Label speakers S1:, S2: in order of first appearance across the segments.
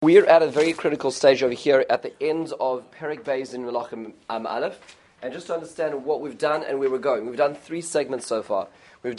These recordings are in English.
S1: We're at a very critical stage over here at the end of Perek Beis in Melachim Aleph, and just to understand what we've done and where we're going. We've done 3 segments so far. We've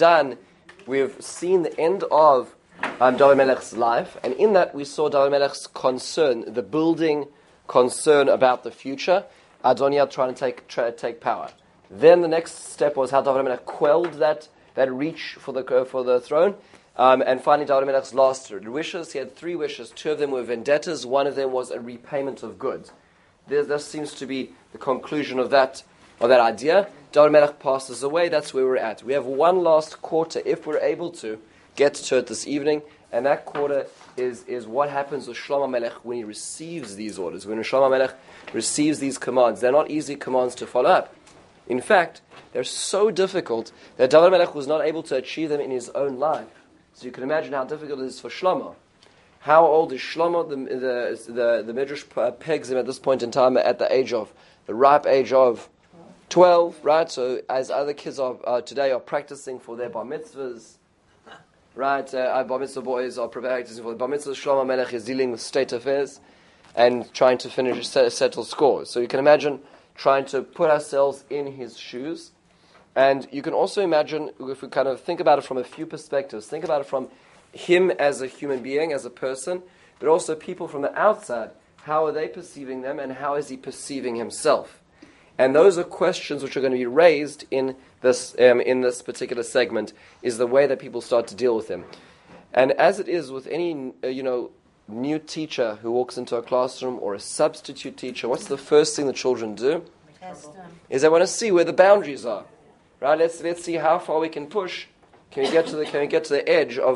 S1: seen the end of David Melech's life, and in that we saw David Melech's concern, the building concern about the future, Adoniah trying to take power. Then the next step was how David Melech quelled that reach for the throne. And finally, David Melech's last wishes. He had 3 wishes. 2 of them were vendettas. 1 of them was a repayment of goods. This seems to be the conclusion of that idea. David Melech passes away. That's where we're at. We have 1 last quarter, if we're able to get to it this evening. And that quarter is what happens with Shlomo Melech when he receives these orders. When Shlomo Melech receives these commands, they're not easy commands to follow up. In fact, they're so difficult that David Melech was not able to achieve them in his own life. So you can imagine how difficult it is for Shlomo. How old is Shlomo? The Midrash pegs him at this point in time at the ripe age of 12, right? So as other kids today are practicing for their bar mitzvahs, right? Our bar mitzvah boys are practicing for the bar mitzvahs. Shlomo Melech is dealing with state affairs and trying to settle scores. So you can imagine trying to put ourselves in his shoes. And you can also imagine, if we kind of think about it from a few perspectives, think about it from him as a human being, as a person, but also people from the outside. How are they perceiving them, and how is he perceiving himself? And those are questions which are going to be raised in this particular segment, is the way that people start to deal with him. And as it is with any new teacher who walks into a classroom, or a substitute teacher, what's the first thing the children do?
S2: Test them.
S1: Is they want to see where the boundaries are. Right, let's see how far we can push. Can we get to the edge of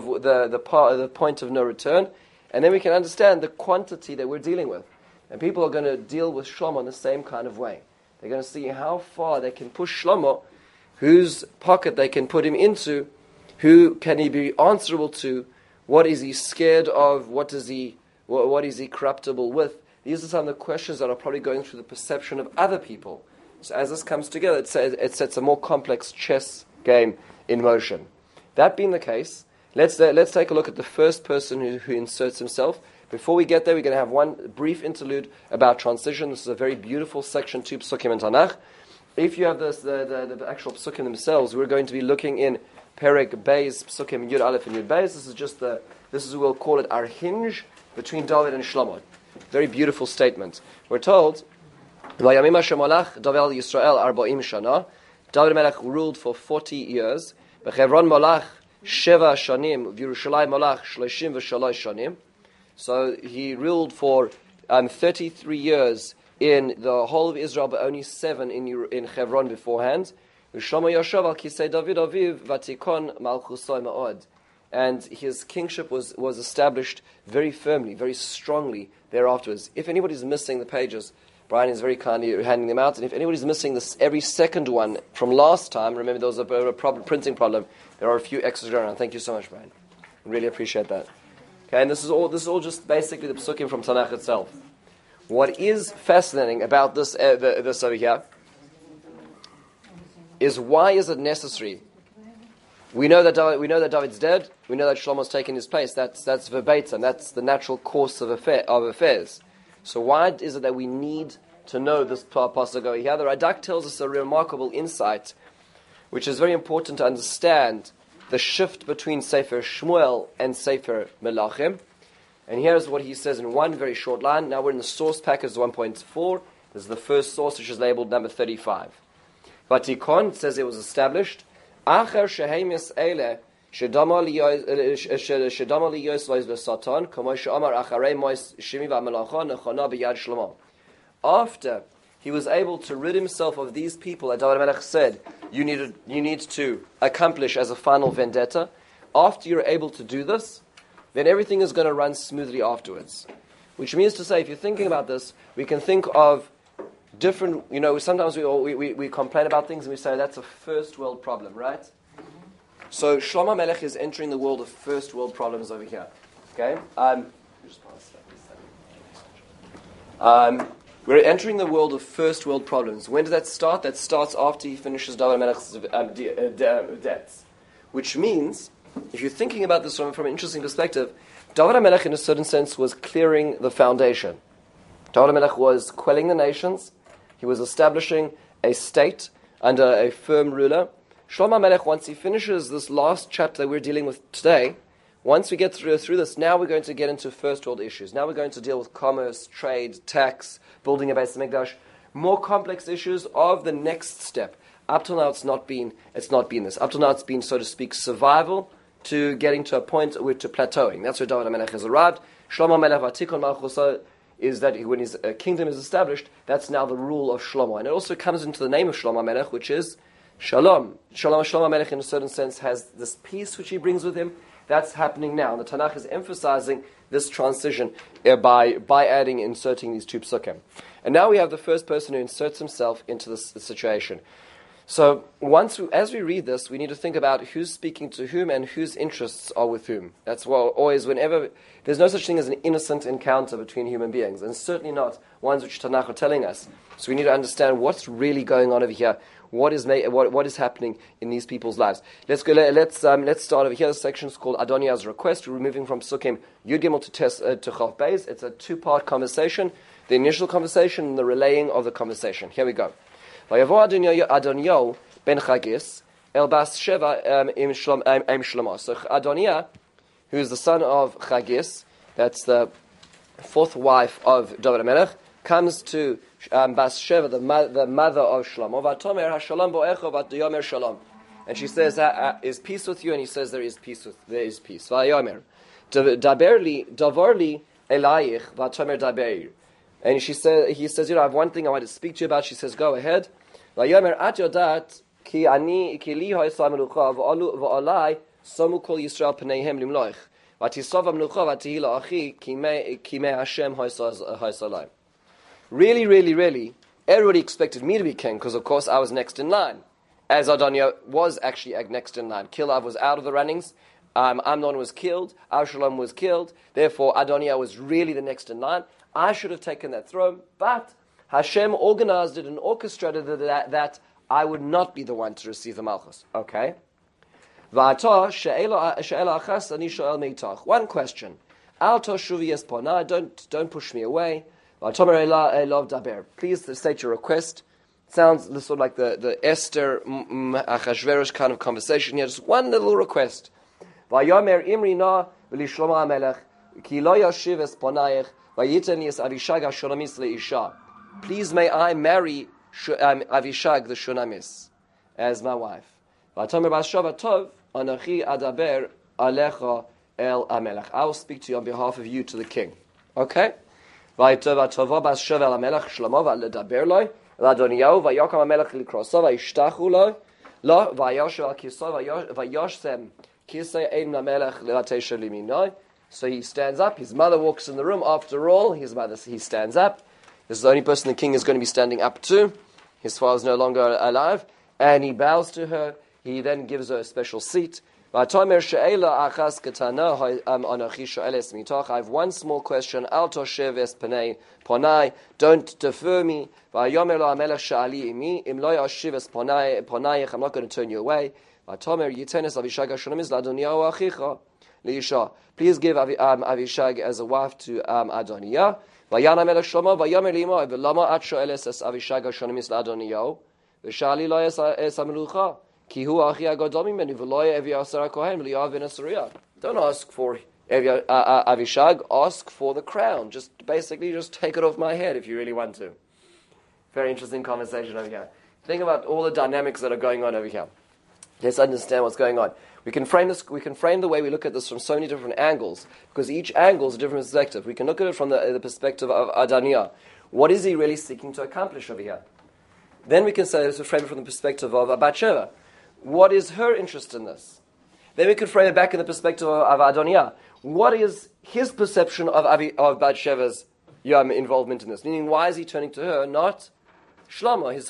S1: the point of no return, and then we can understand the quantity that we're dealing with. And people are going to deal with Shlomo in the same kind of way. They're going to see how far they can push Shlomo, whose pocket they can put him into, who can he be answerable to, what is he scared of, what is he corruptible with. These are some of the questions that are probably going through the perception of other people. So as this comes together, it sets a more complex chess game in motion. That being the case, let's take a look at the first person who inserts himself. Before we get there, we're going to have one brief interlude about transition. This is a very beautiful section 2 Psukim in Tanakh. If you have the actual Psukim themselves, we're going to be looking in Perek Beis Psukim Yud Aleph and Yud Beis. This is we'll call it our hinge between David and Shlomo. Very beautiful statement. We're told, Vayamim Hashem Malach David Yisrael 40 shana. David Melech ruled for 40 years. Bechevron Malach Sheva shanim. V'Yerushalayim Malach 33 shanim. So he ruled for 33 years in the whole of Israel, but only 7 in Hebron beforehand. V'Shlomo Yoshev al Kisei David Aviv Vatikon Malchusay Ma'od. And his kingship was established very firmly, very strongly thereafterwards. If anybody's missing the pages, Brian is very kindly handing them out. And if anybody's missing this, every second one from last time, remember there was a printing problem. There are a few extras around. Thank you so much, Brian. Really appreciate that. Okay, and this is all just basically the psukim from Tanakh itself. What is fascinating about this over here is, why is it necessary? We know that David's dead. We know that Shlomo's taken his place. That's verbatim. That's the natural course of affairs. So why is it that we need to know this pasuk over here? The Radak tells us a remarkable insight, which is very important to understand the shift between Sefer Shmuel and Sefer Melachim. And here's what he says in one very short line. Now we're in the source package 1.4. This is the first source, which is labeled number 35. Vatikon says it was established. Acher shehemis ele shedama liyos lois l'satan k'mo she'amar acharei mois shimi v'amelacha nechona b'yad Shlomo. After he was able to rid himself of these people that David Melech said you need to accomplish as a final vendetta, after you're able to do this, then everything is going to run smoothly afterwards. Which means to say, if you're thinking about this, we can think of different, sometimes we complain about things and we say that's a first world problem, right? So Shlomo Melech is entering the world of first world problems over here. Okay? We're entering the world of first world problems. When does that start? That starts after he finishes David Melech's debts. Which means, if you're thinking about this from an interesting perspective, David HaMelech, in a certain sense, was clearing the foundation. David HaMelech was quelling the nations. He was establishing a state under a firm ruler. Shlomo HaMelech, once he finishes this last chapter that we're dealing with today, once we get through this, now we're going to get into first world issues. Now we're going to deal with commerce, trade, tax, building a Beis HaMikdash, more complex issues of the next step. Up till now, it's not been this. Up till now, it's been, so to speak, survival to getting to a point to plateauing. That's where David HaMelech has arrived. Shlomo HaMelech Vatikon Malchusa is that when his kingdom is established, that's now the rule of Shlomo. And it also comes into the name of Shlomo HaMelech, which is Shalom. Shlomo HaMelech, in a certain sense, has this peace which he brings with him. That's happening now. And the Tanakh is emphasizing this transition by inserting these two psukim. And now we have the first person who inserts himself into this situation. So as we read this, we need to think about who's speaking to whom and whose interests are with whom. That's why always, whenever, there's no such thing as an innocent encounter between human beings, and certainly not ones which Tanakh are telling us. So we need to understand what's really going on over here. What is happening in these people's lives? Let's start over here. This section is called Adoniah's request. We're moving from Sukkim Yud Gimel to Chav Beis. It's a two-part conversation: the initial conversation and the relaying of the conversation. Here we go. Vayavo Adoniah ben Chagis el Bas Sheva im Shlomo. So Adoniah, who is the son of Chagis, that's the fourth wife of David HaMelech, comes to Bas Sheva, the mother of Shlomo. Vatomer hashalom bo'echo v'yomer shalom, and she says, "Is peace with you?" And he says, "There is peace. Vayomer daberli davarli elayich vatomer daber." And he says, I have one thing I want to speak to you about. She says, go ahead. Vayomer at yodat ki ani ki li ha'isa melucha v'alai samu kol Yisrael pneihem limloich v'tisov melucha v'tihi la'achi ki me Hashem ha'isa lai. Really, really, really, everybody expected me to be king because, of course, I was next in line. As Adoniah was actually next in line. Kilav was out of the runnings. Amnon was killed. Absalom was killed. Therefore, Adoniah was really the next in line. I should have taken that throne, but Hashem organized it and orchestrated it that I would not be the one to receive the Malchus. Okay? One question. Don't push me away. Please state your request. It sounds sort of like the Esther Achashverosh kind of conversation here. Just one little request. Vayomer imri na v'li Shlomo HaMelech ki lo yashiv es ponayich vayiten es Avishag ha-Shunamis le'isha. Please may I marry Avishag the Shunamis as my wife. Vatomer bas shava tov anachi adaber alecha el HaMelech. I will speak to you on behalf of you to the king. Okay? Vaytova bas shava el HaMelech Shlomo v'ledaber loy v'adoniyahu vayokam HaMelech likroso vayishtachu loy lo vayoshev al kiso vayoshem. So he stands up. His mother walks in the room. After all, he stands up. This is the only person the king is going to be standing up to. His father is no longer alive. And he bows to her. He then gives her a special seat. I have one small question. Don't defer me. I'm not going to turn you away. Please give Avishag as a wife to Adoniah. Don't ask for Avishag, ask for the crown. Just take it off my head if you really want to. Very interesting conversation over here. Think about all the dynamics that are going on over here. Let's understand what's going on. We can frame the way we look at this from so many different angles, because each angle is a different perspective. We can look at it from the perspective of Adoniah. What is he really seeking to accomplish over here? Then we can say, let's frame it from the perspective of Bathsheba. What is her interest in this? Then we can frame it back in the perspective of Adoniah. What is his perception of Bathsheba's involvement in this? Meaning, why is he turning to her, not Shlomo, his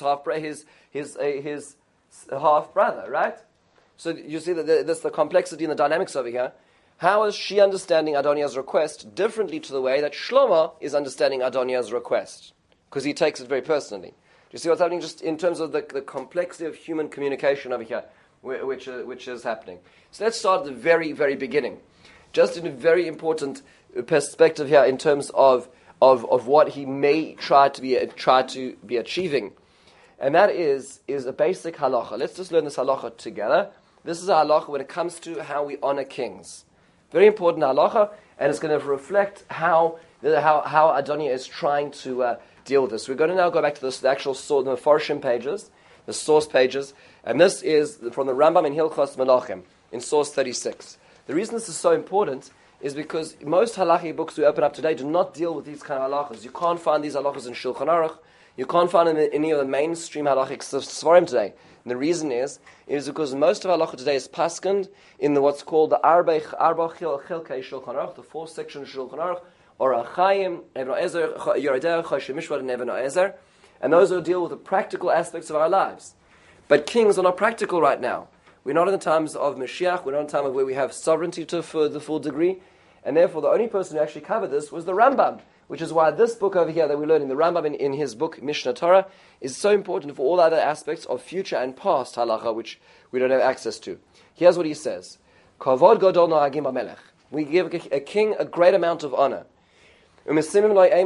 S1: half brother, right? So you see that there's the complexity and the dynamics over here. How is she understanding Adoniah's request differently to the way that Shlomo is understanding Adoniah's request? Because he takes it very personally. Do you see what's happening just in terms of the complexity of human communication over here, which is happening? So let's start at the very, very beginning. just in a very important perspective here in terms of what he may try to be achieving. And that is a basic halacha. Let's just learn this halacha together. This is a halacha when it comes to how we honor kings. Very important halacha, and it's going to reflect how Adoniah is trying to deal with this. We're going to now go back to the actual source, the Mefarshim pages, the source pages, and this is from the Rambam in Hilchos Melachim, in source 36. The reason this is so important is because most halachic books we open up today do not deal with these kind of halachas. You can't find these halachas in Shulchan Aruch. You can't find them in any of the mainstream halachic svarim today. And the reason is because most of halacha today is paskened in what's called the Arba Chilkei Shulchan Aruch, the fourth section of Shulchan Aruch, or Achayim, Even Ezer, Yerideh, Choshe Mishpat, and Even Ezer. And those will deal with the practical aspects of our lives. But kings are not practical right now. We're not in the times of Mashiach. We're not in the time of where we have sovereignty for the full degree. And therefore, the only person who actually covered this was the Rambam, which is why this book over here that we're learning, the Rambam in his book, Mishnah Torah, is so important for all other aspects of future and past halacha, which we don't have access to. Here's what he says. Kavod gadol no'agim b'melech. We give a king a great amount of honor. And his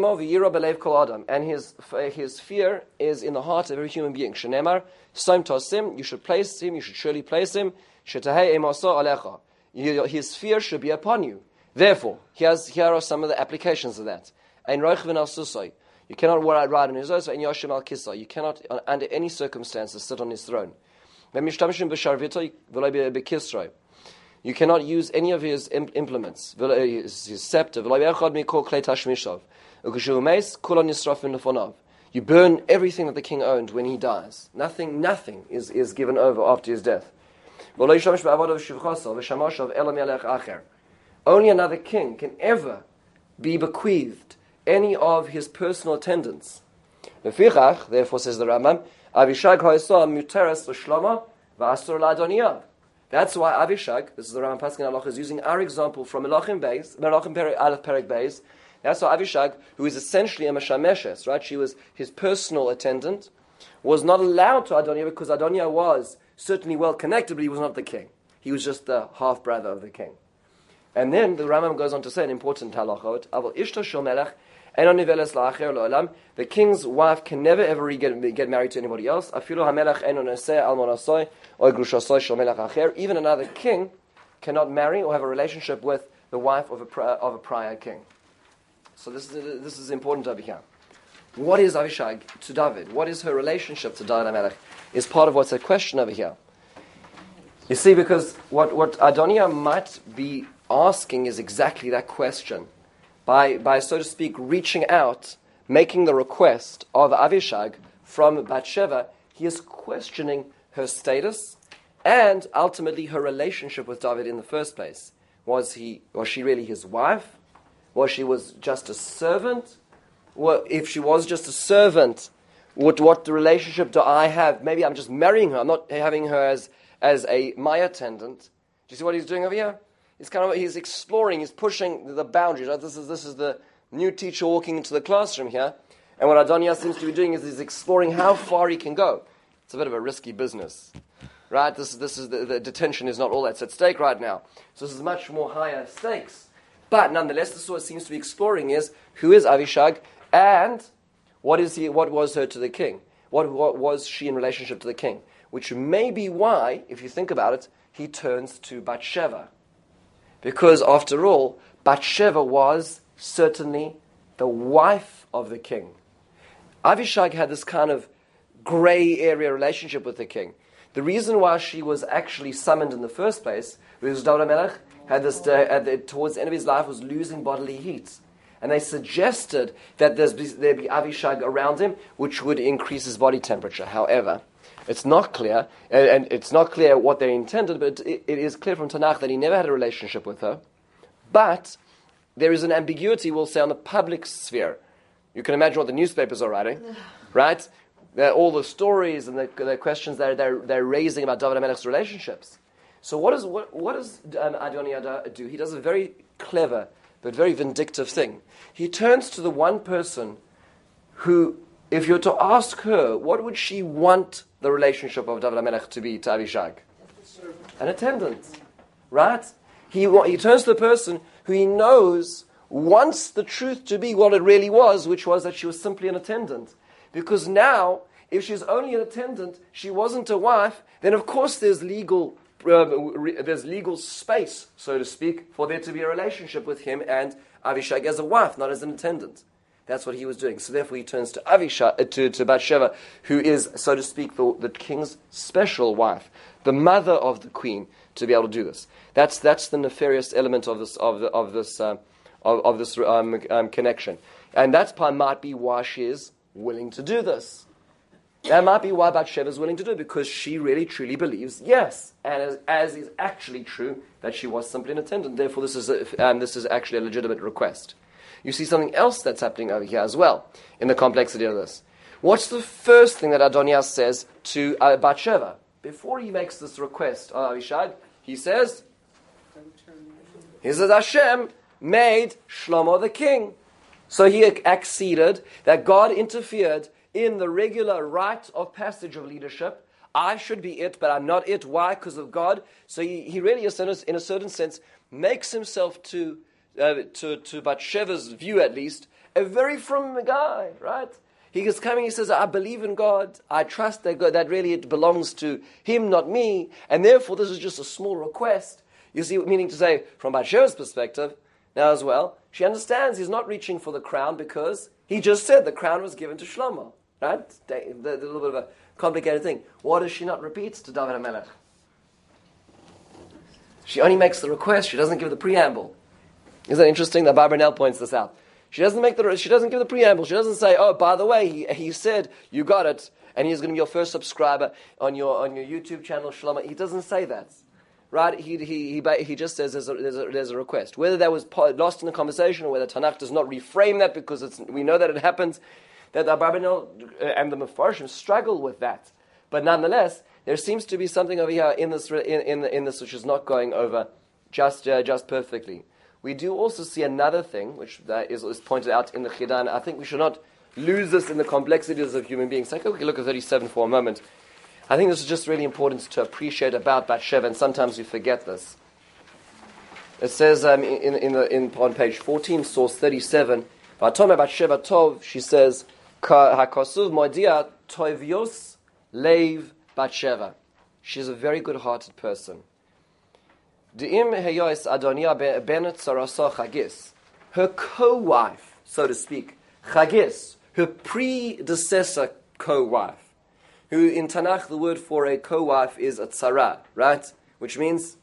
S1: fear is in the heart of every human being. Shenemar, Som Tosim, you should place him, you should surely place him. Shetahei emaso alecha. His fear should be upon you. Therefore, here are some of the applications of that. Ein roichvin al susoi. You cannot ride on his horse, and Yoshem al kisai. You cannot, under any circumstances, sit on his throne. You cannot use any of his implements, his scepter. You burn everything that the king owned when he dies. Nothing is given over after his death. Only another king can ever be bequeathed any of his personal attendants. Therefore, says the Rambam, Avishag ha'isa muteres l'shlama v'asur la'adoniyah. That's why Avishag, this is the Rambam Paskin Halacha, is using our example from Melachim Aleph Perek Beis. That's why Avishag, who is essentially a Meshameshes, right? She was his personal attendant, was not allowed to Adoniah because Adoniah was certainly well connected, but he was not the king. He was just the half brother of the king. And then the Rambam goes on to say an important halachot. The king's wife can never ever get married to anybody else. Even another king cannot marry or have a relationship with the wife of a prior king. So this is important over here. What is Avishag to David? What is her relationship to David HaMelech? Is part of what's at question over here. You see, because what Adoniah might be asking is exactly that question. By so to speak, reaching out, making the request of Avishag from Bathsheba, he is questioning her status and ultimately her relationship with David in the first place. Was she really his wife? Was she just a servant? Well, if she was just a servant, what relationship do I have? Maybe I'm just marrying her. I'm not having her as my attendant. Do you see what he's doing over here? He's exploring, he's pushing the boundaries. Right? This is the new teacher walking into the classroom here. And what Adoniah seems to be doing is he's exploring how far he can go. It's a bit of a risky business. Right? This is the detention is not all that's at stake right now. So this is much more higher stakes. But nonetheless, this is what it seems to be exploring is who is Avishag and what was her to the king? What was she in relationship to the king? Which may be why, if you think about it, he turns to Bathsheba. Because after all, Bathsheba was certainly the wife of the king. Avishag had this kind of grey area relationship with the king. The reason why she was actually summoned in the first place was David HaMelech had this towards the end of his life was losing bodily heat. And they suggested that there be Avishag around him, which would increase his body temperature. However, it's not clear, and it's not clear what they intended, but it is clear from Tanakh that he never had a relationship with her. But there is an ambiguity, we'll say, on the public sphere. You can imagine what the newspapers are writing, right? All the stories and the questions they're raising about David HaMelech's relationships. So what does Adoniah do? He does a very clever but very vindictive thing. He turns to the one person who, if you're to ask her, what would she want the relationship of David HaMelech to be to Avishag? An attendant, right? He turns to the person who he knows wants the truth to be what it really was, which was that she was simply an attendant. Because now, if she's only an attendant, she wasn't a wife, then of course there's legal space, so to speak, for there to be a relationship with him and Avishag as a wife, not as an attendant. That's what he was doing. So therefore he turns to to Bathsheba, who is, so to speak, the king's special wife, the mother of the queen, to be able to do this. That's the nefarious element of this connection, and that might be why she is willing to do this. That might be why Bathsheba is willing to do it, because she really truly believes, yes, and as is actually true, that she was simply an attendant. Therefore, this is actually a legitimate request. You see something else that's happening over here as well in the complexity of this. What's the first thing that Adonias says to Bathsheba before he makes this request of Avishag? He says, Hashem made Shlomo the king. So he acceded that God interfered in the regular rite of passage of leadership. I should be it, but I'm not it. Why? Because of God. So he really, in a certain sense, makes himself to Bathsheba's view at least, a very frum guy, right? He is coming, he says, I believe in God, I trust that God, that really it belongs to him, not me, and therefore this is just a small request. You see, meaning to say, from Bathsheba's perspective, now as well, she understands he's not reaching for the crown because he just said the crown was given to Shlomo, right? The little bit of a complicated thing. What does she not repeat to David HaMelech? She only makes the request, she doesn't give the preamble. Isn't that interesting? That Barbanel points this out. She doesn't give the preamble. She doesn't say, "Oh, by the way, he said you got it, and he's going to be your first subscriber on your YouTube channel, Shlomo." He doesn't say that, right? He just says there's a request. Whether that was lost in the conversation or whether Tanakh does not reframe that because we know that it happens, that the Barbanel and the Mefarshim struggle with that. But nonetheless, there seems to be something over here in this which is not going over just perfectly. We do also see another thing, which is pointed out in the Chidan. I think we should not lose this in the complexities of human beings. Take a look at 37 for a moment. I think this is just really important to appreciate about Bathsheba, and sometimes we forget this. It says on page 14, source 37, Vatome Bathsheba Tov, she says, HaKosuv Modia Tovios Leiv Bathsheba. She's a very good-hearted person. Her co-wife, so to speak, Chagis, her predecessor co-wife, who in Tanakh the word for a co-wife is a tzara, right? Which means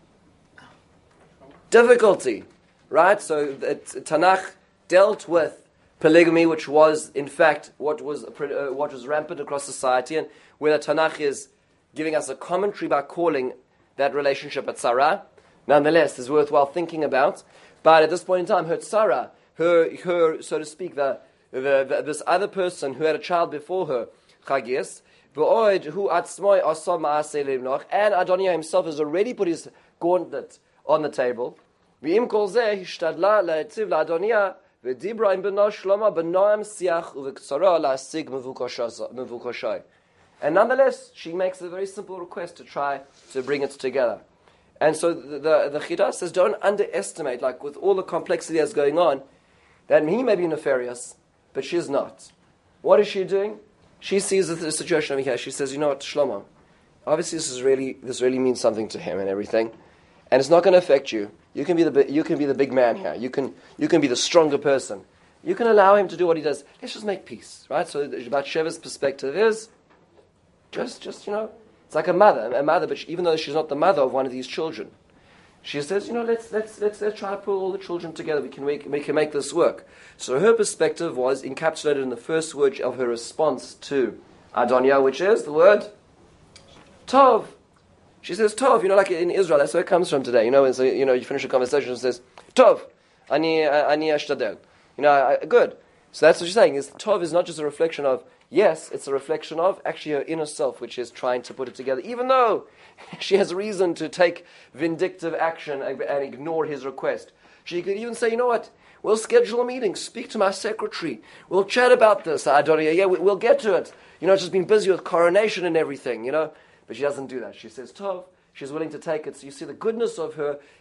S1: difficulty, right? So Tanakh dealt with polygamy, which was in fact what was rampant across society, and where the Tanakh is giving us a commentary by calling that relationship a tzara, nonetheless, is worthwhile thinking about. But at this point in time, her tzara, her so to speak, this other person who had a child before her, Chagis, and Adoniah himself has already put his gauntlet on the table. And nonetheless, she makes a very simple request to try to bring it together. And so the Chidah says, don't underestimate, like with all the complexity that's going on, that he may be nefarious, but she's not. What is she doing? She sees the situation over here. She says, you know what, Shlomo, obviously this really means something to him and everything, and it's not going to affect you. You can be the big man here. You can be the stronger person. You can allow him to do what he does. Let's just make peace, right? So Bathsheba's perspective is, just it's like a mother, but even though she's not the mother of one of these children, she says, let's try to pull all the children together. We can make this work. So her perspective was encapsulated in the first word of her response to Adoniah, which is the word Tov. She says Tov. Like in Israel, that's where it comes from today. And so you finish a conversation and says Tov, ani ashtadel. Good. So that's what she's saying. Tov is not just a reflection of. Yes, it's a reflection of actually her inner self, which is trying to put it together, even though she has reason to take vindictive action and ignore his request. She could even say, you know what, we'll schedule a meeting, speak to my secretary, we'll chat about this, Adoniah, we'll get to it. She's been busy with coronation and everything, but she doesn't do that. She says, Tov, she's willing to take it. So you see the goodness of her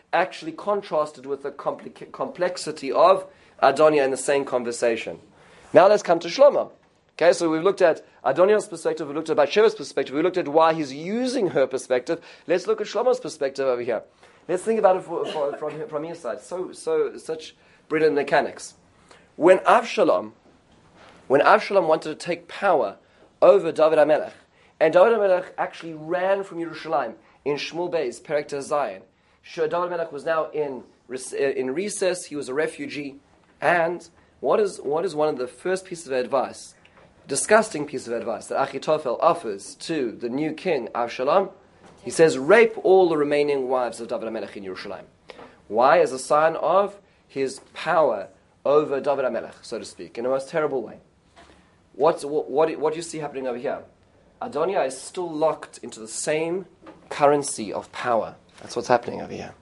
S1: actually contrasted with the complexity of Adoniah in the same conversation. Now let's come to Shlomo. Okay, so we've looked at Adoniah's perspective, we've looked at Bathsheba's perspective, we looked at why he's using her perspective. Let's look at Shlomo's perspective over here. Let's think about it from his side. Such brilliant mechanics. When Avshalom wanted to take power over David HaMelech, and David HaMelech actually ran from Yerushalayim in Shmuel Beis, Perek Zayin. David HaMelech was now in recess, he was a refugee, and what is one of the first pieces of advice, disgusting piece of advice that Achitophel offers to the new king, Avshalom? He says, rape all the remaining wives of David HaMelech in Yerushalayim. Why? As a sign of his power over David HaMelech, so to speak, in a most terrible way. What do you see happening over here? Adoniah is still locked into the same currency of power. That's what's happening over here.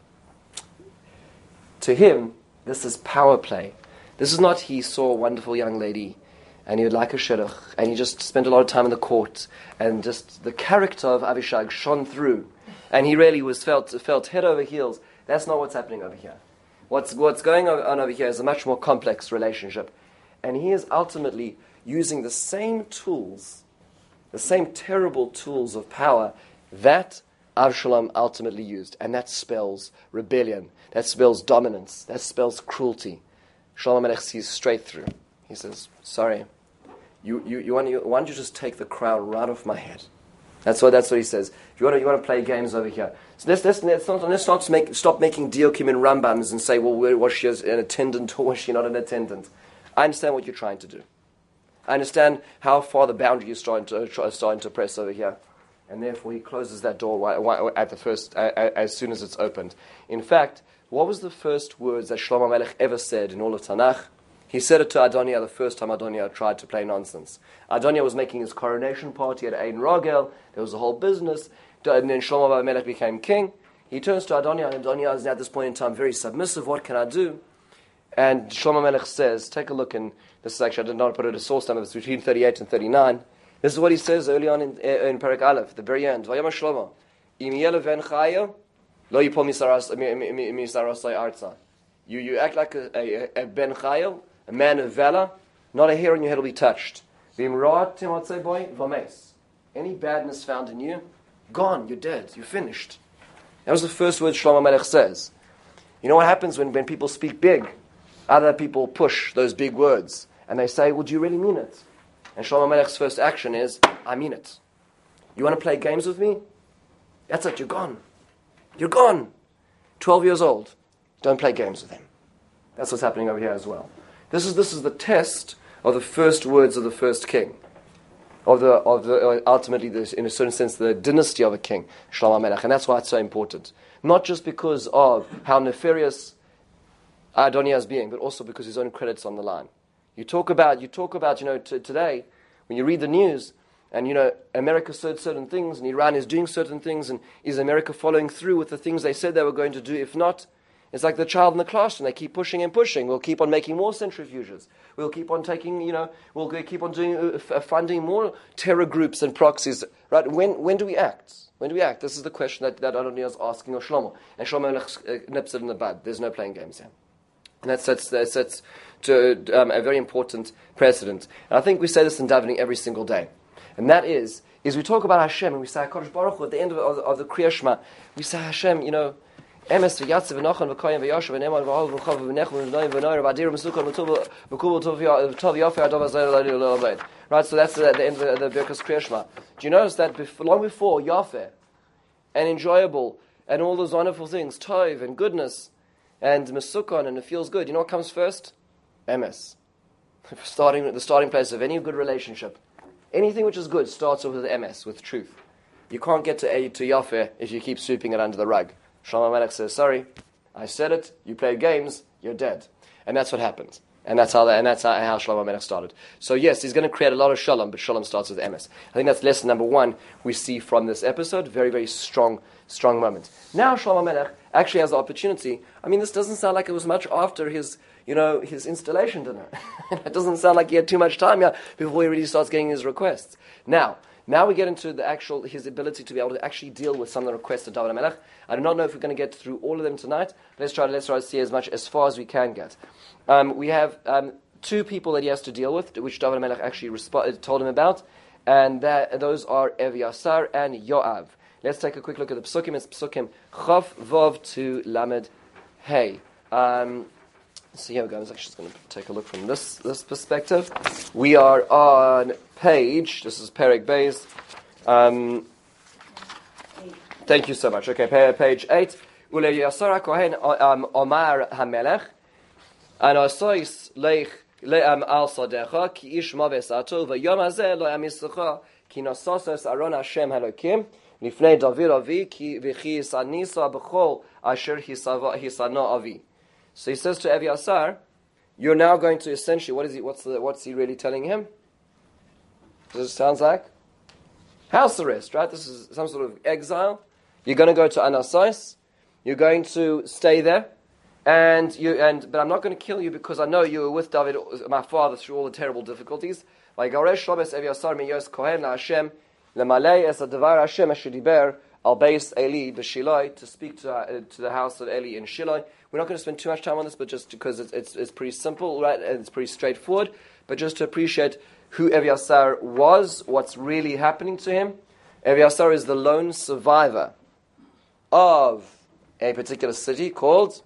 S1: To him, this is power play. This is not he saw a wonderful young lady and he would like a shidduch, and he just spent a lot of time in the court, and just the character of Avishag shone through, and he really was felt head over heels. That's not what's happening over here. What's going on over here is a much more complex relationship, and he is ultimately using the same tools, the same terrible tools of power that Avshalom ultimately used, and that spells rebellion, that spells dominance, that spells cruelty. Shlomo Melech sees straight through. He says, sorry, why don't you just take the crown right off my head? That's what he says. If you want to play games over here, so let's not stop making Diokim and Rambams and say, well, was she an attendant or was she not an attendant? I understand what you're trying to do. I understand how far the boundary is starting to press over here, and therefore he closes that door at the first as soon as it's opened. In fact, what was the first words that Shlomo Melech ever said in all of Tanakh? He said it to Adoniah the first time Adoniah tried to play nonsense. Adoniah was making his coronation party at Ein Rogel. There was a whole business. And then Shlomo Melech became king. He turns to Adoniah, and Adoniah is at this point in time very submissive. What can I do? And Shlomo Melech says, take a look, in this is actually, I did not put it a source number, it's between 38 and 39. This is what he says early on in Perek Aleph, the very end. Vayama Shlomo, Im yele ven chayo, lo yipol misarasai arza. You act like a ben chayo, a man of valor, not a hair on your head will be touched. Any badness found in you, gone, you're dead, you're finished. That was the first word Shlomo Melech says. You know what happens when people speak big? Other people push those big words, and they say, well, do you really mean it? And Shlomo Melech's first action is, I mean it. You want to play games with me? That's it, you're gone. You're gone. 12 years old. Don't play games with him. That's what's happening over here as well. This is the test of the first words of the first king, of the ultimately, in a certain sense, the dynasty of a king, Shlomo Melech, and that's why it's so important. Not just because of how nefarious Adoniah is being, but also because his own credit's on the line. You talk about today when you read the news, and America said certain things, and Iran is doing certain things, and is America following through with the things they said they were going to do? If not, it's like the child in the classroom. They keep pushing and pushing. We'll keep on making more centrifuges. We'll keep on we'll keep on doing funding more terror groups and proxies. Right? When do we act? When do we act? This is the question that Adoniah is asking of Shlomo. And Shlomo nips it in the bud. There's no playing games here. And that sets to a very important precedent. And I think we say this in davening every single day. And that is we talk about Hashem, and we say HaKadosh Baruch Hu at the end of the Kriya Shema. We say Hashem, Emes v'yatzev v'nochan v'koyim v'yoshev v'neman v'hol v'chov v'nechum v'noim v'noir v'adir v'mesukon v'kubel tov yofer adov azayel l'olol bayit. Right, so that's at the end of the Birkas Kriya Shema. Do you notice that long before Yofer and enjoyable and all those wonderful things, tov and goodness and mesukon and it feels good, you know what comes first? Emes. The starting place of any good relationship. Anything which is good starts off with Emes, with truth. You can't get to Yofer if you keep sweeping it under the rug. Shlomo Melech says, sorry, I said it, you play games, you're dead. And that's what happened. And that's how Shlomo Melech started. So yes, he's going to create a lot of shalom, but shalom starts with Emes. I think that's lesson number one we see from this episode. Very, very strong moment. Now Shlomo Melech actually has the opportunity. I mean, this doesn't sound like it was much after his installation dinner. It doesn't sound like he had too much time before he really starts getting his requests. Now, Now we get into his ability to be able to actually deal with some of the requests of David HaMelech. I do not know if we're going to get through all of them tonight. Let's try to see as far as we can get. We have two people that he has to deal with, which David HaMelech actually told him about, and those are Eviasar and Yoav. Let's take a quick look at the Psukim. It's Psukim Chav Vav to Lamed Hey. So here we go. I was actually just going to take a look from this perspective. We are on page. This is Perek Beis. Thank you so much. Okay, page 8. Ule Yasara Kohen Omar HaMelech Anosois Leich Al Sadecha Ki Ish Mavesato V'Yom Hazeh Lo Yamisecha Ki Nososes Aron Hashem Elokim Lifnei David Avi Ki V'Chi Yisanisa B'Chol Asher Hisana Avi. So he says to Eviasar, you're now going to essentially, what's he really telling him? Does it sound like? House arrest, right? This is some sort of exile. You're going to go to Anasais. You're going to stay there. But I'm not going to kill you because I know you were with David, my father, through all the terrible difficulties. Al-Beis Eli b'Shiloi, to speak to the house of Eli in Shiloi. We're not going to spend too much time on this, but just because it's pretty simple, right, and it's pretty straightforward, but just to appreciate who Eviasar was, what's really happening to him. Eviasar is the lone survivor of a particular city called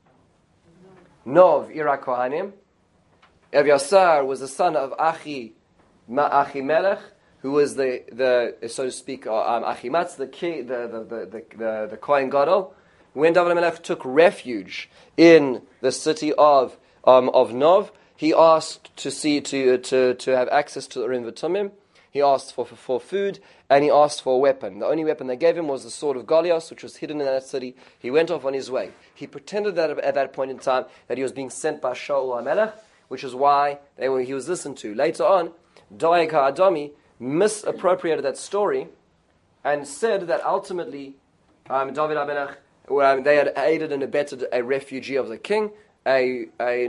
S1: Nov Ira Kohanim. Eviasar was the son of Achimelech, who was the so to speak Achimatz, the Kohen Gadol. When David HaMelech took refuge in the city of Nov, he asked to have access to the Urim V'Tumim. He asked for food, and he asked for a weapon. The only weapon they gave him was the sword of Goliath, which was hidden in that city. He went off on his way. He pretended that at that point in time that he was being sent by Shaul HaMelech, which is why he was listened to. Later on, Doeg HaAdami misappropriated that story and said that ultimately David HaMelech, they had aided and abetted a refugee of the king, a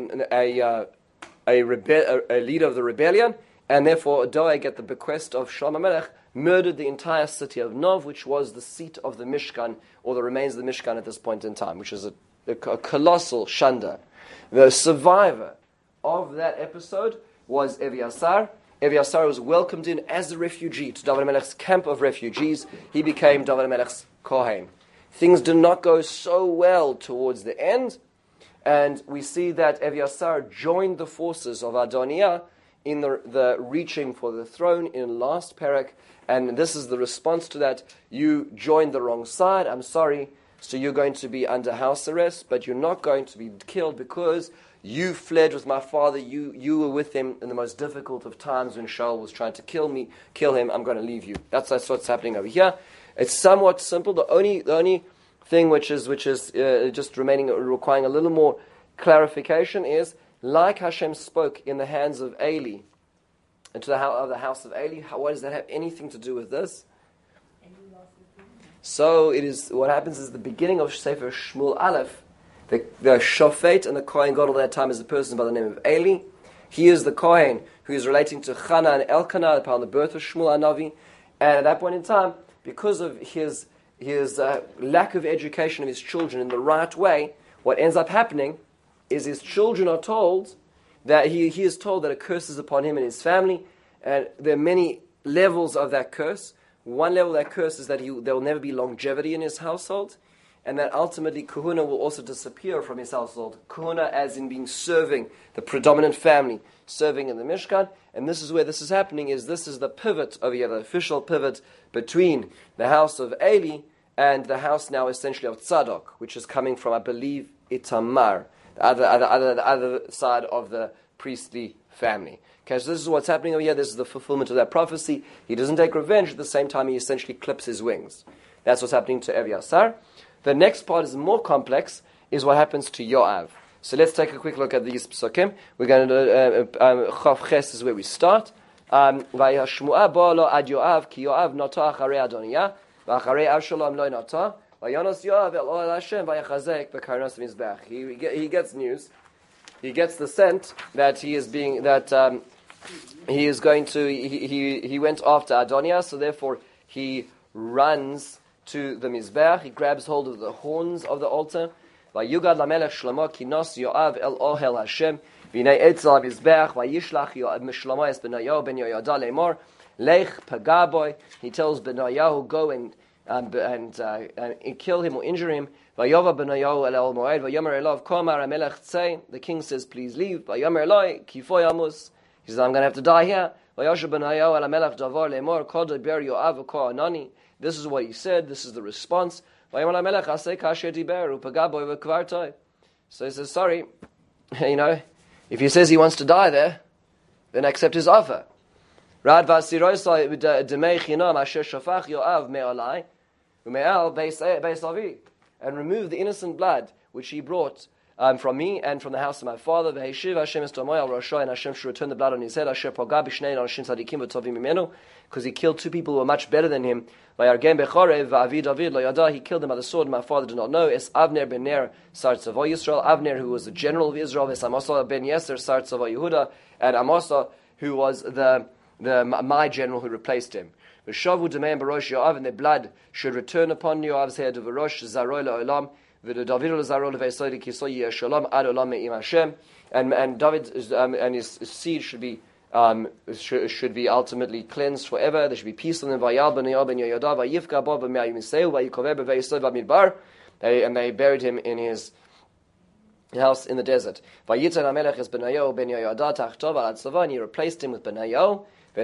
S1: leader of the rebellion, and therefore Doeg, at the bequest of Shlomo HaMelech, murdered the entire city of Nov, which was the seat of the Mishkan, or the remains of the Mishkan at this point in time, which is a colossal shanda. The survivor of that episode was Eviasar. Eviasar was welcomed in as a refugee to David HaMelech's camp of refugees. He became David HaMelech's Kohen. Things did not go so well towards the end, and we see that Eviasar joined the forces of Adoniah in the reaching for the throne in last Perek, and this is the response to that. You joined the wrong side, I'm sorry, so you're going to be under house arrest, but you're not going to be killed because you fled with my father. You were with him in the most difficult of times when Shaul was trying to kill him. I'm going to leave you. That's what's happening over here. It's somewhat simple. The only thing which is just requiring a little more clarification is, like Hashem spoke in the hands of Eli, and to the house of Eli. What does that have anything to do with this? So it is. What happens is the beginning of Sefer Shmuel Aleph. The Shofet and the Kohen Gadol at that time is a person by the name of Eli. He is the Kohen who is relating to Chana and Elkanah upon the birth of Shmuel HaNavi. And at that point in time, because of his lack of education of his children in the right way, what ends up happening is his children are told that he is told that a curse is upon him and his family. And there are many levels of that curse. One level of that curse is that there will never be longevity in his household. And that ultimately Kahuna will also disappear from his household. Kahuna as in being serving the predominant family, serving in the Mishkan. And this is where this is happening, this is the pivot over here, the official pivot between the house of Eli and the house now essentially of Tzadok, which is coming from, I believe, Itamar, the other side of the priestly family. Okay, so this is what's happening over here. This is the fulfillment of that prophecy. He doesn't take revenge. At the same time, he essentially clips his wings. That's what's happening to Eviasar. The next part is more complex, is what happens to Yoav. So let's take a quick look at these psukim. We're going to Chav Ches is where we start. Vayashmu'a ba'alo ad Yoav ki Yoav nata acharei Adoniah v'acharei Avshalom lo nata vayonos Yoav el ol Hashem vayachazek b'karnos mizbech. He gets news. He gets the scent that he is being he is going to, he went after Adoniah, so therefore he runs to the Mizbeach, he grabs hold of the horns of the altar. Vayugad lamelech Shlomo kinos Yoav el ohel Hashem v'nei etzel Mizbeach vayishlach Yoav Shlomo es Benayahu ben Yoyada lemor lech pagaboy. He tells Benayahu, go and kill him or injure him. Vayova Benayahu el moed vayomer elav komar hamelech tzei. The king says, please leave. Vayomer eloi kifo yamus. He says, I'm going to have to die here. Vayosha Benayahu el hamelech davar lemor kod ber Yoav v'ko anani. This is what he said. This is the response. So he says, sorry, if he says he wants to die there, then accept his offer. And remove the innocent blood which he brought from me and from the house of my father. And Hashem should return the blood on his head. Because he killed two people who were much better than him. He killed them by the sword. My father did not know. Es Avner ben Ner Sar Tzavo Yisrael. Avner, who was the general of Israel. Es Amasa ben Yeser Sar Tzavo Yehuda. And Amasa, who was my general who replaced him. V'shavu demeim barosh Yoav, and their blood should return upon Yoav's head of Varosh Zaroi la'olam. V'David l'Zaroi l'Veisodi Kisoy Yeshalom Ad Olam Me'im Hashem. And David and his seed should be ultimately cleansed forever. There should be peace on them. And they buried him in his house in the desert. And he replaced him with Benayahu. And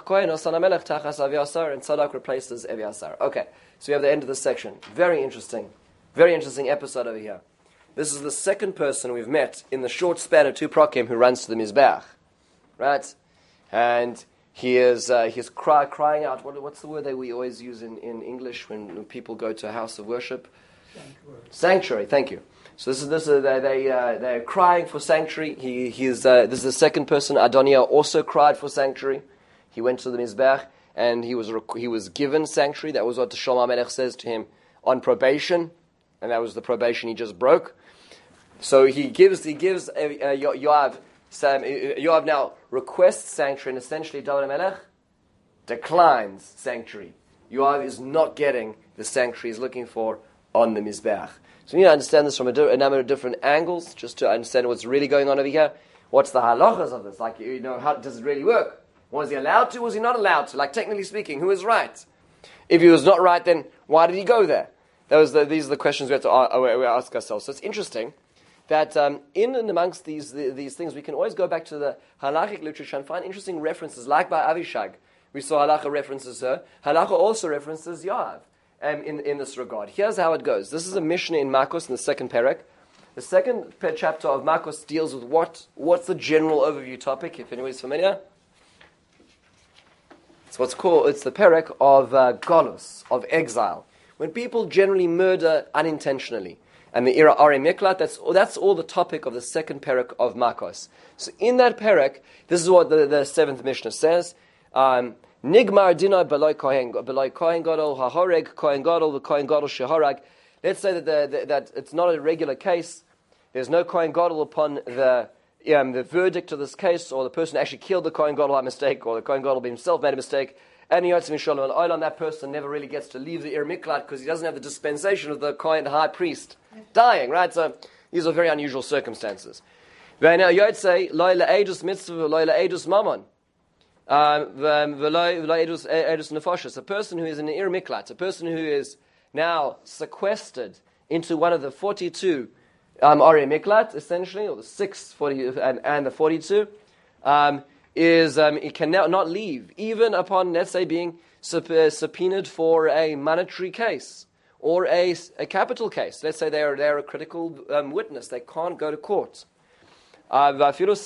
S1: Tzadok replaces Eviasar. Okay, so we have the end of this section. Very interesting episode over here. This is the second person we've met in the short span of two prokim who runs to the Mizbeach. Right? And he is he's crying out. What's the word that we always use in English when people go to a house of worship? Sanctuary. Thank you. So they're crying for sanctuary. This is the second person. Adoniah also cried for sanctuary. He went to the Mizbeach and he was given sanctuary. That was what the Shlomo HaMelech says to him on probation, and that was the probation he just broke. So he gives Yoav. Yoav now requests sanctuary, and essentially David HaMelech declines sanctuary. Yoav is not getting the sanctuary he's looking for on the Mizbeach. So we need to understand this from a number of different angles, just to understand what's really going on over here. What's the halachas of this? How does it really work? Was he allowed to? Was he not allowed to? Technically speaking, who is right? If he was not right, then why did he go there? These are the questions we have to ask ourselves. So it's interesting that in and amongst these things, we can always go back to the halachic literature and find interesting references, like by Avishag. We saw halacha references her. Halacha also references Yoav in this regard. Here's how it goes. This is a Mishnah in Makos in the second perek. The second chapter of Makos deals with what's the general overview topic, if anybody's familiar. It's the perek of Golus, of exile. When people generally murder unintentionally. And the era Arei Miklat, that's all the topic of the second perek of Makos. So in that perek, this is what the seventh Mishnah says. Nigmar dina beloi kohen gadol hahoreg kohen gadol v'kohen gadol sheharag. Let's say that it's not a regular case. There's no kohen gadol upon the verdict of this case, or the person actually killed the kohen gadol by mistake, or the kohen gadol himself made a mistake. And that person never really gets to leave the Ir Miklat because he doesn't have the dispensation of the Kohen, the high priest, dying, right? So these are very unusual circumstances. A person who is in the Ir Miklat, a person who is now sequestered into one of the 42 Arei Miklat, essentially, or the 6, 40, and the 42, he can now not leave, even upon, let's say, being subpoenaed for a monetary case or a capital case. Let's say they're a critical witness. They can't go to court. Which means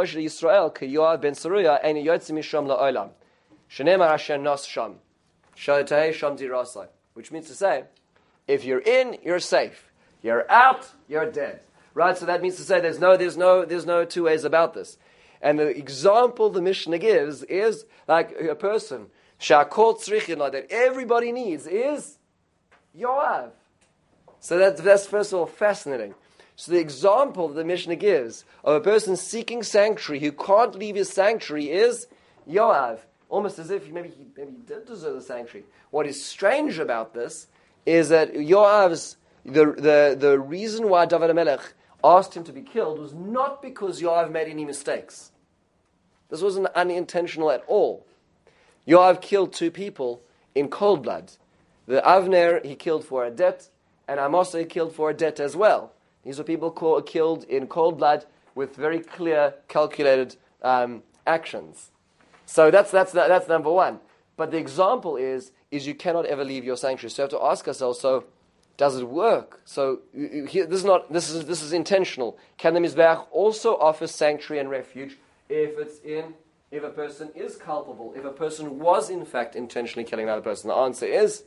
S1: to say, if you're in, you're safe. You're out, you're dead. Right? So that means to say there's no two ways about this. And the example the Mishnah gives is like a person, that everybody needs is Yoav. So that's first of all fascinating. So the example the Mishnah gives of a person seeking sanctuary who can't leave his sanctuary is Yoav, almost as if maybe he did deserve the sanctuary. What is strange about this is that Yoav's, the reason why David HaMelech asked him to be killed was not because Yoav made any mistakes. This wasn't unintentional at all. Yoav killed two people in cold blood. The Avner he killed for a debt, and Amasa he killed for a debt as well. These were people killed in cold blood with very clear, calculated actions. So that's number one. But the example is you cannot ever leave your sanctuary. So you have to ask ourselves: so does it work? So this is intentional. Can the Mizbeach also offer sanctuary and refuge if a person is culpable, if a person was in fact intentionally killing another person? The answer is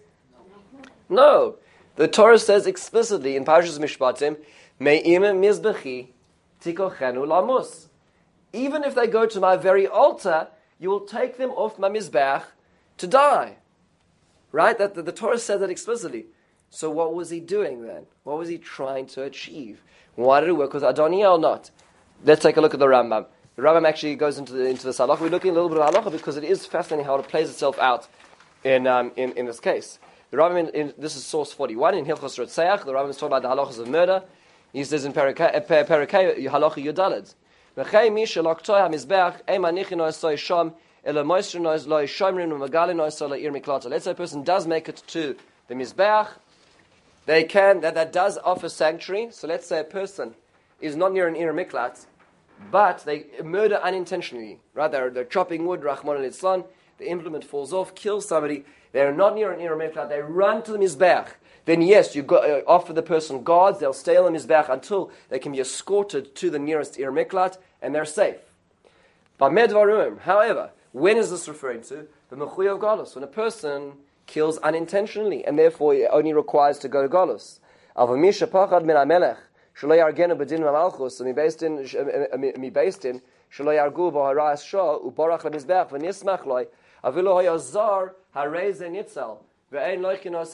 S1: no. The Torah says explicitly in Parashas Mishpatim, Me'im mizbechi tikochenu lamus. Even if they go to my very altar, you will take them off my mizbeach to die. Right? That the Torah said that explicitly. So what was he doing then? What was he trying to achieve? Why did it work with Adoniah or not? Let's take a look at the Rambam. The Rambam actually goes into this halacha. We're looking a little bit at halacha because it is fascinating how it plays itself out in this case. The Rambam, this is source 41 in Hilchos Rotzeach. The Rambam is talking about the halachas of murder. He says in Parakei halacha Yudaled, V'chei mi sheloktoi hamizbeach ei manichin oisoi sham elo moisrin ois loi shomrin u'magalin oisoi la'ir miklata. Let's say a person does make it to the mizbeach. They can, that does offer sanctuary. So let's say a person is not near an ir miklat, but they murder unintentionally. Right? They're chopping wood, Rahman al-Islan, the implement falls off, kills somebody. They're not near an ir miklat. They run to the mizbeach. Then yes, you offer the person guards. They'll stay on the mizbeach until they can be escorted to the nearest ir miklat, and they're safe. But medvarim, however, when is this referring to? The mechuy of galus, when a person kills unintentionally, and therefore it only requires to go to galus. Avamisha pachad min hamelech shelo yargenu bedin malchus mi based in shelo yargu b'haras shah ubarach lemizbeach v'nismach loy avilo hayazar harei ze nitzal. In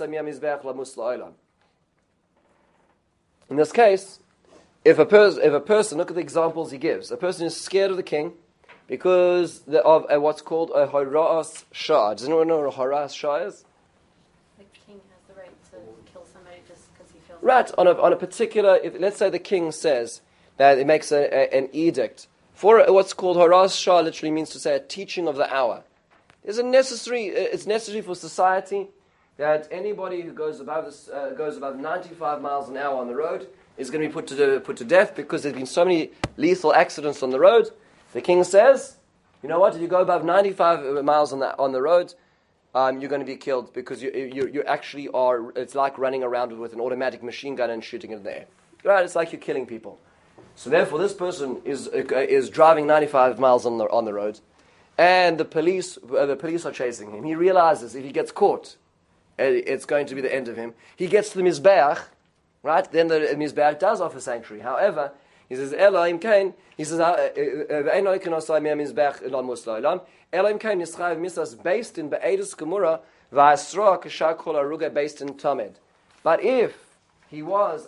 S1: this case, if a person, look at the examples he gives. A person is scared of the king because of what's called a horas shah. Does anyone know what a horas shah is?
S2: The king has the right to kill somebody just because he feels...
S1: Right, on a particular... let's say the king says that it makes an edict. For what's called horas shah literally means to say a teaching of the hour. It's necessary for society that anybody who goes above 95 miles an hour on the road is going to be put to death because there's been so many lethal accidents on the road. The king says, you know what? If you go above 95 miles on the road, you're going to be killed because you actually are. It's like running around with an automatic machine gun and shooting it in the air. Right? It's like you're killing people. So therefore, this person is driving 95 miles on the road, and the police are chasing him. He realizes if he gets caught, it's going to be the end of him. He gets to the Mizbeach, right? Then the Mizbeach does offer sanctuary. However, he says, Elohim Kain, he says, Elohim Kain osai mea Mizbeach elam musla Elohim Kain nischav misas based in Be'edus Gemura va'asroa kashar kol aruga based in Tamed. But if he was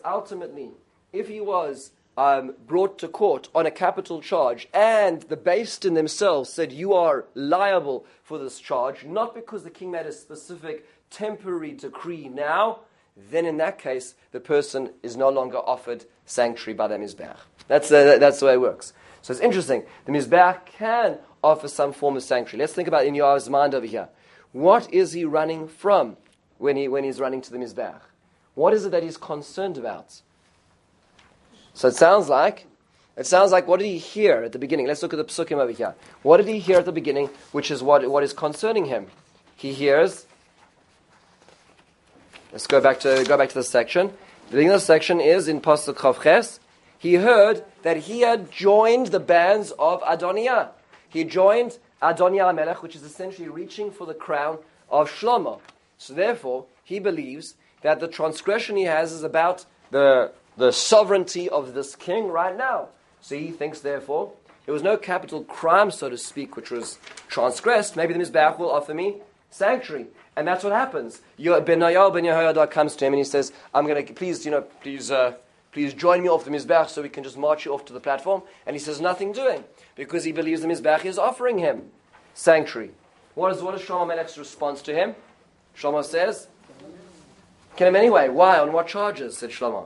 S1: brought to court on a capital charge, and the Beis Din themselves said, you are liable for this charge, not because the king made a specific temporary decree now, then in that case, the person is no longer offered sanctuary by the Mizbeach. That's the way it works. So it's interesting. The Mizbeach can offer some form of sanctuary. Let's think about in Yoav's mind over here. What is he running from when he's running to the Mizbeach? What is it that he's concerned about? So it sounds like, what did he hear at the beginning? Let's look at the psukim over here. What did he hear at the beginning, which is what is concerning him? He hears... Let's go back to the section. The beginning of the section is in Pasuk Chav Ches. He heard that he had joined the bands of Adoniah. He joined Adoniah HaMelech, which is essentially reaching for the crown of Shlomo. So therefore, he believes that the transgression he has is about the sovereignty of this king right now. So he thinks, therefore, there was no capital crime, so to speak, which was transgressed. Maybe the Mizbeach will offer me sanctuary. And that's what happens. Benayahu ben Yehoyada comes to him and he says, I'm going to, please join me off the Mizbeach so we can just march you off to the platform. And he says, nothing doing, because he believes the Mizbeach is offering him. sanctuary. What is Shlomo Melech's response to him? Shlomo says, kill him anyway. Why? On what charges? Said Shlomo.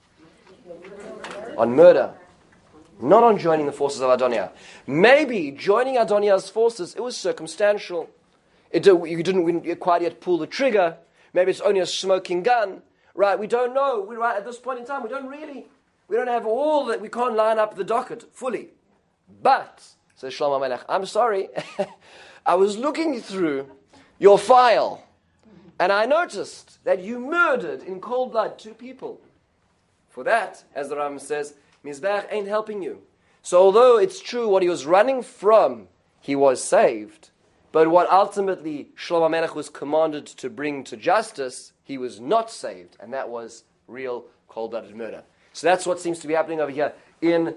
S1: On murder. Not on joining the forces of Adoniah. Maybe joining Adoniah's forces, it was circumstantial. You didn't quite yet pull the trigger. Maybe it's only a smoking gun. Right? We don't know. Right at this point in time, we don't have all that. We can't line up the docket fully. But, says Shlomo Melech, I'm sorry. I was looking through your file, and I noticed that you murdered in cold blood 2 people. For that, as the Rambam says, Mizbeach ain't helping you. So although it's true what he was running from, he was saved, but what ultimately Shlomo Melech was commanded to bring to justice, he was not saved, and that was real cold-blooded murder. So that's what seems to be happening over here in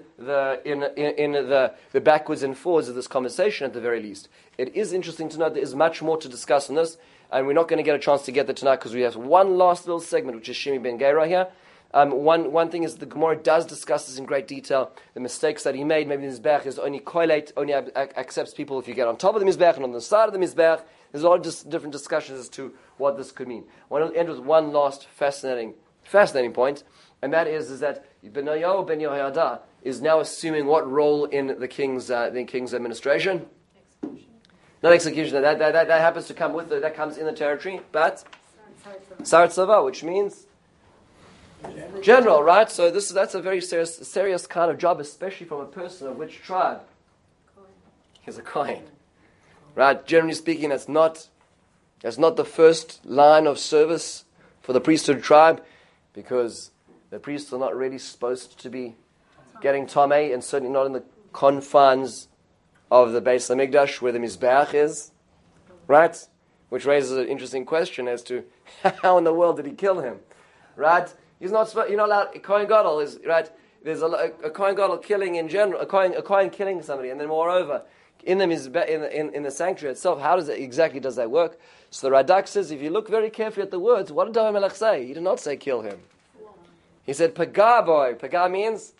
S1: the backwards and forwards of this conversation at the very least. It is interesting to note there is much more to discuss on this, and we're not going to get a chance to get there tonight because we have one last little segment, which is Shimi ben Gera here. One thing is the Gemara does discuss this in great detail, the mistakes that he made. Maybe the Mizbeach is only koilate, only accepts people if you get on top of the Mizbeach and on the side of the Mizbeach. There's a lot of different discussions as to what this could mean. I want to end with one last fascinating point, and that is that Benayahu ben Yehoiada is now assuming what role in the king's administration? Execution. Not execution. That happens to come with that comes in the territory, but Sarat Tzava, which means general, right? So that's a very serious kind of job, especially from a person of which tribe? He's a Kohen, right? Generally speaking, that's not the first line of service for the priesthood tribe, because the priests are not really supposed to be getting Tameh, and certainly not in the confines of the Beis HaMikdash where the Mizbeach is, right? Which raises an interesting question as to how in the world did he kill him, right? He's not allowed. A Kohen Gadol is right. There's a Kohen Gadol killing in general. A Kohen killing somebody, and then moreover, in the sanctuary itself. How does that work? So the Radak says, if you look very carefully at the words, what did David Melech say? He did not say kill him. He said paga boy. Paga means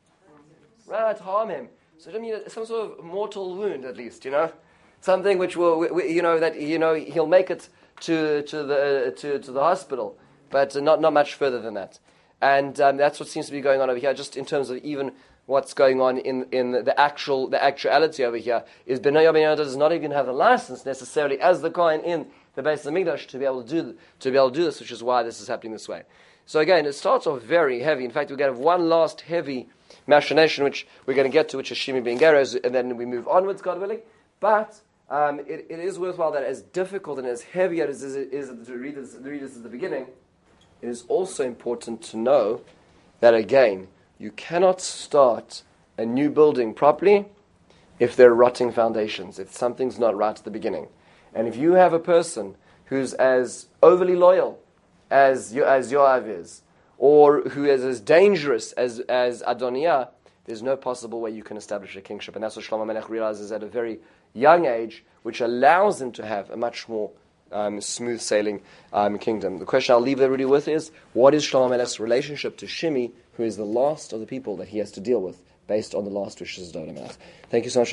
S1: right, harm him. So I mean some sort of mortal wound, at least, something which will he'll make it to the hospital. But not much further than that. And that's what seems to be going on over here, just in terms of even what's going on in the actuality over here, is Benayahu ben Yehoiada does not even have the license necessarily as the Kohen in the Beis HaMikdash to be able to do this, which is why this is happening this way. So again, it starts off very heavy. In fact, we're going to have one last heavy machination, which we're going to get to, which is Shimi ben Gera, and then we move onwards, God willing. But it is worthwhile that as difficult and as heavy as it is to read this at the beginning, it is also important to know that, again, you cannot start a new building properly if there are rotting foundations, if something's not right at the beginning. And if you have a person who's as overly loyal as Yoav is, or who is as dangerous as Adoniah, there's no possible way you can establish a kingship. And that's what Shlomo Melech realizes at a very young age, which allows him to have a much more smooth sailing kingdom. The question I'll leave everybody with is, what is Shlomo Melech's relationship to Shimi, who is the last of the people that he has to deal with, based on the last wishes of David Melech? Thank you so much.